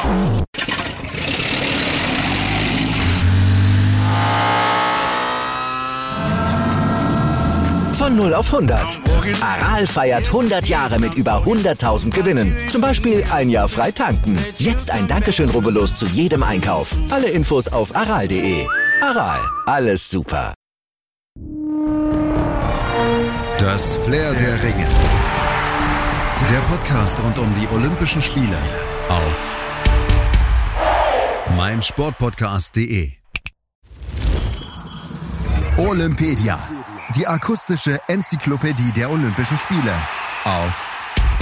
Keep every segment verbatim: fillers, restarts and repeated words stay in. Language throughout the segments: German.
Von null auf hundert. Aral feiert hundert Jahre mit über hunderttausend Gewinnen. Zum Beispiel ein Jahr frei tanken. Jetzt ein Dankeschön, rubbellos zu jedem Einkauf. Alle Infos auf aral punkt de. Aral, alles super. Das Flair der Ringe. Der Podcast rund um die Olympischen Spiele auf meinsportpodcast punkt de. Olympedia. Die akustische Enzyklopädie der Olympischen Spiele auf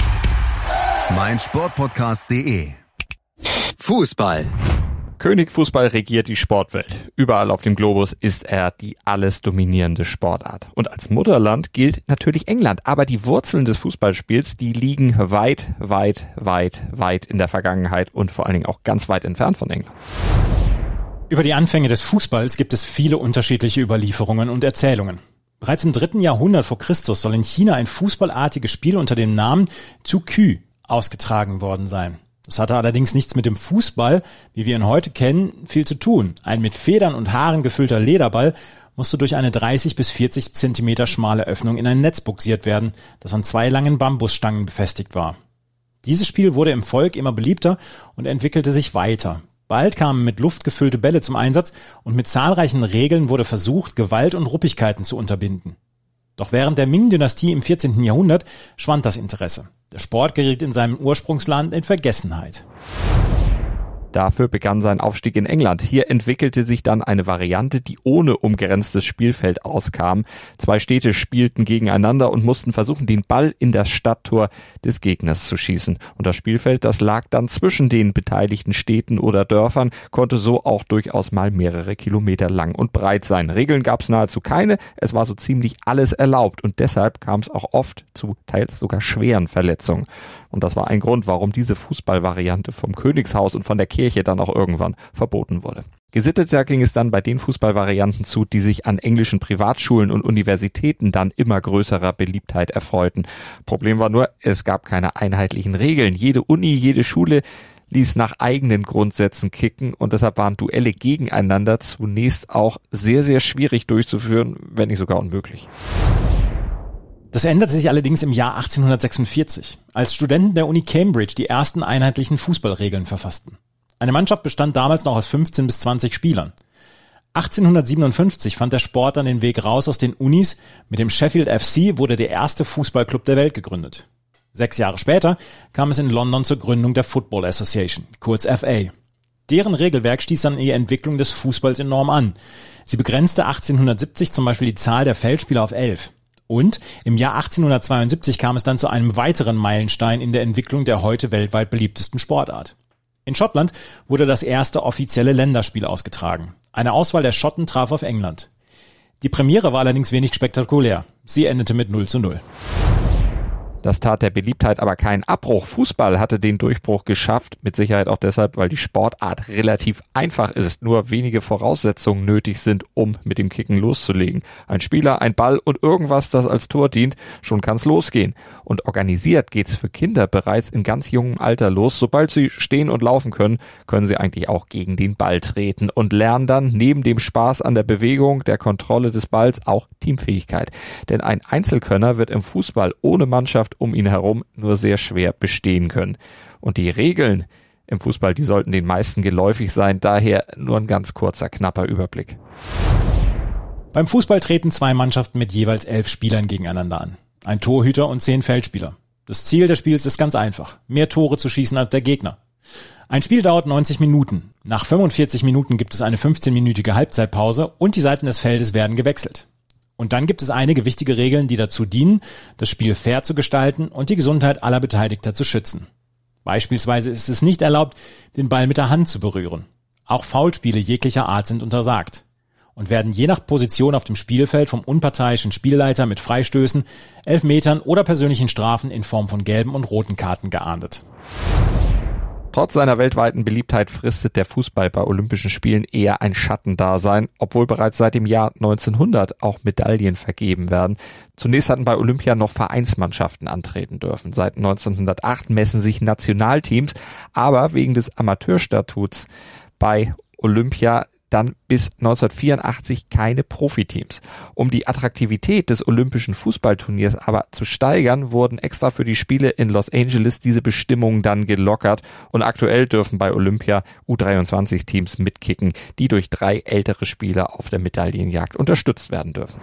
meinsportpodcast punkt de. Fußball. König Fußball regiert die Sportwelt. Überall auf dem Globus ist er die alles dominierende Sportart. Und als Mutterland gilt natürlich England. Aber die Wurzeln des Fußballspiels, die liegen weit, weit, weit, weit in der Vergangenheit und vor allen Dingen auch ganz weit entfernt von England. Über die Anfänge des Fußballs gibt es viele unterschiedliche Überlieferungen und Erzählungen. Bereits im dritten Jahrhundert vor Christus soll in China ein fußballartiges Spiel unter dem Namen Zhu-Qu ausgetragen worden sein. Das hatte allerdings nichts mit dem Fußball, wie wir ihn heute kennen, viel zu tun. Ein mit Federn und Haaren gefüllter Lederball musste durch eine dreißig bis vierzig Zentimeter schmale Öffnung in ein Netz buxiert werden, das an zwei langen Bambusstangen befestigt war. Dieses Spiel wurde im Volk immer beliebter und entwickelte sich weiter. Bald kamen mit Luft gefüllte Bälle zum Einsatz und mit zahlreichen Regeln wurde versucht, Gewalt und Ruppigkeiten zu unterbinden. Doch während der Ming-Dynastie im vierzehnten Jahrhundert schwand das Interesse. Der Sport geriet in seinem Ursprungsland in Vergessenheit. Dafür begann sein Aufstieg in England. Hier entwickelte sich dann eine Variante, die ohne umgrenztes Spielfeld auskam. Zwei Städte spielten gegeneinander und mussten versuchen, den Ball in das Stadttor des Gegners zu schießen. Und das Spielfeld, das lag dann zwischen den beteiligten Städten oder Dörfern, konnte so auch durchaus mal mehrere Kilometer lang und breit sein. Regeln gab es nahezu keine. Es war so ziemlich alles erlaubt und deshalb kam es auch oft zu teils sogar schweren Verletzungen. Und das war ein Grund, warum diese Fußballvariante vom Königshaus und von der Kirche dann auch irgendwann verboten wurde. Gesitteter ging es dann bei den Fußballvarianten zu, die sich an englischen Privatschulen und Universitäten dann immer größerer Beliebtheit erfreuten. Problem war nur, es gab keine einheitlichen Regeln. Jede Uni, jede Schule ließ nach eigenen Grundsätzen kicken und deshalb waren Duelle gegeneinander zunächst auch sehr, sehr schwierig durchzuführen, wenn nicht sogar unmöglich. Das änderte sich allerdings im Jahr achtzehnhundertsechsundvierzig, als Studenten der Uni Cambridge die ersten einheitlichen Fußballregeln verfassten. Eine Mannschaft bestand damals noch aus fünfzehn bis zwanzig Spielern. achtzehnhundertsiebenundfünfzig fand der Sport dann den Weg raus aus den Unis. Mit dem Sheffield F C wurde der erste Fußballclub der Welt gegründet. Sechs Jahre später kam es in London zur Gründung der Football Association, kurz F A. Deren Regelwerk stieß dann die Entwicklung des Fußballs enorm an. Sie begrenzte achtzehnhundertsiebzig zum Beispiel die Zahl der Feldspieler auf elf. Und im Jahr achtzehnhundertzweiundsiebzig kam es dann zu einem weiteren Meilenstein in der Entwicklung der heute weltweit beliebtesten Sportart. In Schottland wurde das erste offizielle Länderspiel ausgetragen. Eine Auswahl der Schotten traf auf England. Die Premiere war allerdings wenig spektakulär. Sie endete mit null zu null. Das tat der Beliebtheit aber keinen Abbruch. Fußball hatte den Durchbruch geschafft, mit Sicherheit auch deshalb, weil die Sportart relativ einfach ist, nur wenige Voraussetzungen nötig sind, um mit dem Kicken loszulegen. Ein Spieler, ein Ball und irgendwas, das als Tor dient, schon kann's losgehen. Und organisiert geht's für Kinder bereits in ganz jungem Alter los. Sobald sie stehen und laufen können, können sie eigentlich auch gegen den Ball treten und lernen dann neben dem Spaß an der Bewegung, der Kontrolle des Balls auch Teamfähigkeit. Denn ein Einzelkönner wird im Fußball ohne Mannschaft um ihn herum nur sehr schwer bestehen können. Und die Regeln im Fußball, die sollten den meisten geläufig sein, daher nur ein ganz kurzer, knapper Überblick. Beim Fußball treten zwei Mannschaften mit jeweils elf Spielern gegeneinander an. Ein Torhüter und zehn Feldspieler. Das Ziel des Spiels ist ganz einfach: mehr Tore zu schießen als der Gegner. Ein Spiel dauert neunzig Minuten. Nach fünfundvierzig Minuten gibt es eine fünfzehnminütige Halbzeitpause und die Seiten des Feldes werden gewechselt. Und dann gibt es einige wichtige Regeln, die dazu dienen, das Spiel fair zu gestalten und die Gesundheit aller Beteiligter zu schützen. Beispielsweise ist es nicht erlaubt, den Ball mit der Hand zu berühren. Auch Foulspiele jeglicher Art sind untersagt und werden je nach Position auf dem Spielfeld vom unparteiischen Spielleiter mit Freistößen, Elfmetern oder persönlichen Strafen in Form von gelben und roten Karten geahndet. Trotz seiner weltweiten Beliebtheit fristet der Fußball bei Olympischen Spielen eher ein Schattendasein, obwohl bereits seit dem Jahr neunzehnhundert auch Medaillen vergeben werden. Zunächst hatten bei Olympia noch Vereinsmannschaften antreten dürfen. Seit neunzehnhundertacht messen sich Nationalteams, aber wegen des Amateurstatuts bei Olympia dann bis neunzehnhundertvierundachtzig keine Profiteams. Um die Attraktivität des olympischen Fußballturniers aber zu steigern, wurden extra für die Spiele in Los Angeles diese Bestimmungen dann gelockert und aktuell dürfen bei Olympia U dreiundzwanzig Teams mitkicken, die durch drei ältere Spieler auf der Medaillenjagd unterstützt werden dürfen.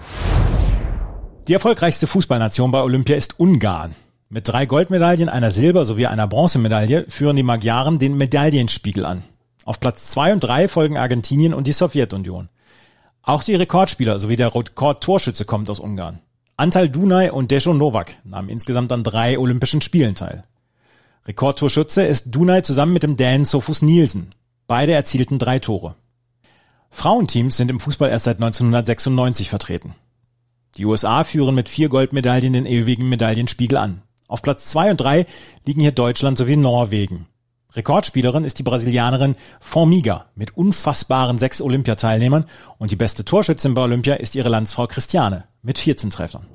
Die erfolgreichste Fußballnation bei Olympia ist Ungarn. Mit drei Goldmedaillen, einer Silber- sowie einer Bronzemedaille führen die Magyaren den Medaillenspiegel an. Auf Platz zwei und drei folgen Argentinien und die Sowjetunion. Auch die Rekordspieler sowie der Rekordtorschütze kommt aus Ungarn. Antal Dunaj und Dejo Novak nahmen insgesamt an drei Olympischen Spielen teil. Rekordtorschütze ist Dunaj zusammen mit dem Dänen Sofus Nielsen. Beide erzielten drei Tore. Frauenteams sind im Fußball erst seit neunzehnhundertsechsundneunzig vertreten. Die U S A führen mit vier Goldmedaillen den ewigen Medaillenspiegel an. Auf Platz zwei und drei liegen hier Deutschland sowie Norwegen. Rekordspielerin ist die Brasilianerin Formiga mit unfassbaren sechs Olympiateilnehmern und die beste Torschützin bei Olympia ist ihre Landsfrau Christiane mit vierzehn Treffern.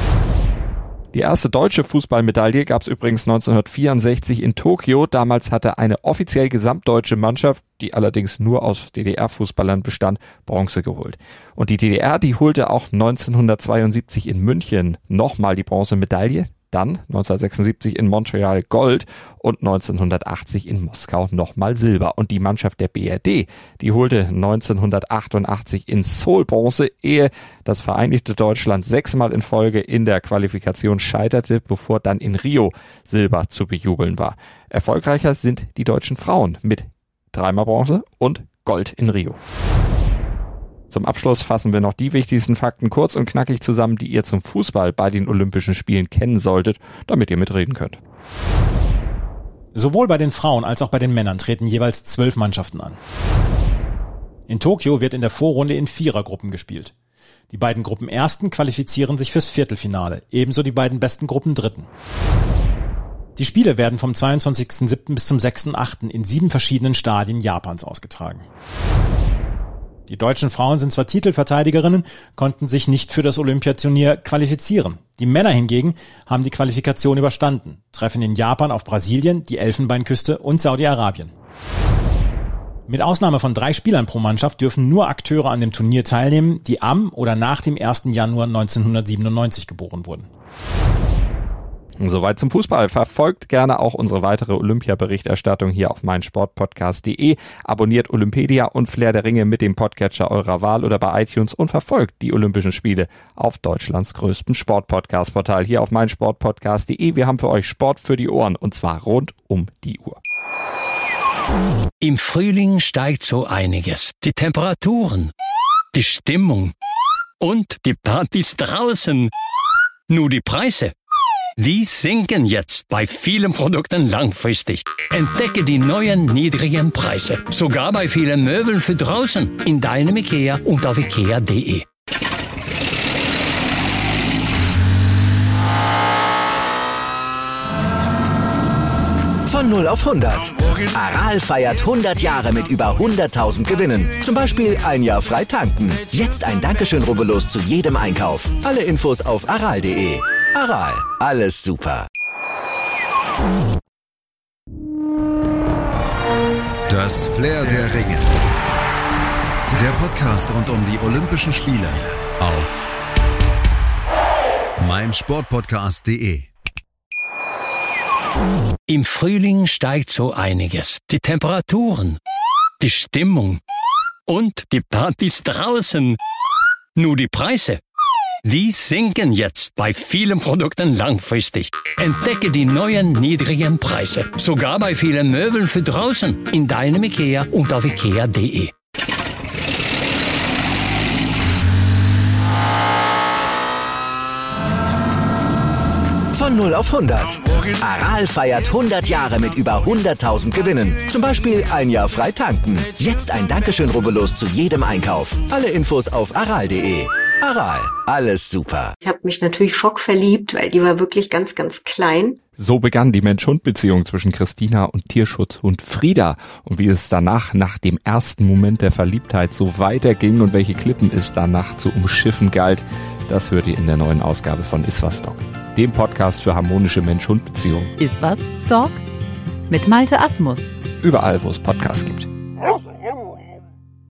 Die erste deutsche Fußballmedaille gab es übrigens neunzehnhundertvierundsechzig in Tokio. Damals hatte eine offiziell gesamtdeutsche Mannschaft, die allerdings nur aus D D R-Fußballern bestand, Bronze geholt. Und die D D R, die holte auch neunzehnhundertzweiundsiebzig in München nochmal die Bronzemedaille. Dann neunzehnhundertsechsundsiebzig in Montreal Gold und neunzehnhundertachtzig in Moskau nochmal Silber. Und die Mannschaft der B R D, die holte neunzehnhundertachtundachtzig in Seoul Bronze, ehe das vereinigte Deutschland sechsmal in Folge in der Qualifikation scheiterte, bevor dann in Rio Silber zu bejubeln war. Erfolgreicher sind die deutschen Frauen mit dreimal Bronze und Gold in Rio. Zum Abschluss fassen wir noch die wichtigsten Fakten kurz und knackig zusammen, die ihr zum Fußball bei den Olympischen Spielen kennen solltet, damit ihr mitreden könnt. Sowohl bei den Frauen als auch bei den Männern treten jeweils zwölf Mannschaften an. In Tokio wird in der Vorrunde in Vierergruppen gespielt. Die beiden Gruppenersten qualifizieren sich fürs Viertelfinale, ebenso die beiden besten Gruppendritten. Die Spiele werden vom zweiundzwanzigsten siebten bis zum sechsten achten in sieben verschiedenen Stadien Japans ausgetragen. Die deutschen Frauen sind zwar Titelverteidigerinnen, konnten sich nicht für das Olympiaturnier qualifizieren. Die Männer hingegen haben die Qualifikation überstanden, treffen in Japan auf Brasilien, die Elfenbeinküste und Saudi-Arabien. Mit Ausnahme von drei Spielern pro Mannschaft dürfen nur Akteure an dem Turnier teilnehmen, die am oder nach dem ersten Januar neunzehnhundertsiebenundneunzig geboren wurden. Soweit zum Fußball. Verfolgt gerne auch unsere weitere Olympia-Berichterstattung hier auf meinsportpodcast punkt de. Abonniert Olympedia und Flair der Ringe mit dem Podcatcher eurer Wahl oder bei iTunes und verfolgt die Olympischen Spiele auf Deutschlands größtem Sportpodcast-Portal hier auf meinsportpodcast punkt de. Wir haben für euch Sport für die Ohren und zwar rund um die Uhr. Im Frühling steigt so einiges. Die Temperaturen, die Stimmung und die Partys draußen. Nur die Preise. Die sinken jetzt bei vielen Produkten langfristig. Entdecke die neuen niedrigen Preise. Sogar bei vielen Möbeln für draußen. In deinem IKEA und auf ikea punkt de. Von null auf hundert. Aral feiert hundert Jahre mit über hunderttausend Gewinnen. Zum Beispiel ein Jahr frei tanken. Jetzt ein Dankeschön, rubbellos zu jedem Einkauf. Alle Infos auf aral punkt de. Aral, alles super. Das Flair der Ringe. Der Podcast rund um die Olympischen Spiele auf meinsportpodcast punkt de. Im Frühling steigt so einiges. Die Temperaturen, die Stimmung und die Partys draußen. Nur die Preise. Die sinken jetzt bei vielen Produkten langfristig. Entdecke die neuen niedrigen Preise. Sogar bei vielen Möbeln für draußen. In deinem IKEA und auf ikea punkt de. Von null auf hundert. Aral feiert hundert Jahre mit über hunderttausend Gewinnen. Zum Beispiel ein Jahr frei tanken. Jetzt ein Dankeschön, rubbellos zu jedem Einkauf. Alle Infos auf aral punkt de. Aral, alles super. Ich habe mich natürlich schockverliebt, weil die war wirklich ganz, ganz klein. So begann die Mensch-Hund-Beziehung zwischen Christina und Tierschutzhund Frieda. Und wie es danach, nach dem ersten Moment der Verliebtheit, so weiterging und welche Klippen es danach zu umschiffen galt, das hört ihr in der neuen Ausgabe von Iswas Dog, dem Podcast für harmonische Mensch-Hund-Beziehungen. Iswas Dog? Mit Malte Asmus. Überall, wo es Podcasts gibt.